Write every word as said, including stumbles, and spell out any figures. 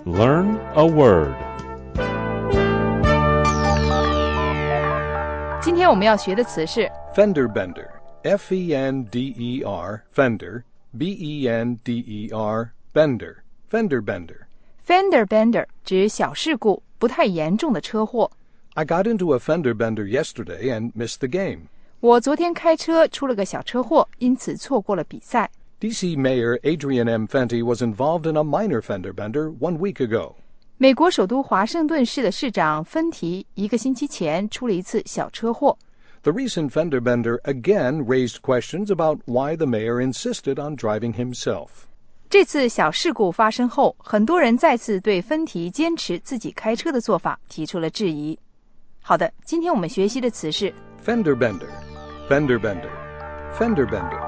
Learn a word. 今天我们要学的词是 Fender bender. F E N D E R, fender, B E N D E R, bender. Fender bender. fender bender 指小事故，不太严重的车祸。 I got into a fender bender yesterday and missed the game. 我昨天开车出了个小车祸，因此错过了比赛。 D C Mayor Adrian M. Fenty was involved in a minor fender bender one week ago. 美国首都华盛顿市的市长芬提一个星期前出了一次小车祸。 The recent fender bender again raised questions about why the mayor insisted on driving himself. 这次小事故发生后，很多人再次对芬提坚持自己开车的做法提出了质疑。好的，今天我们学习的词是 Fender bender, fender bender, fender bender.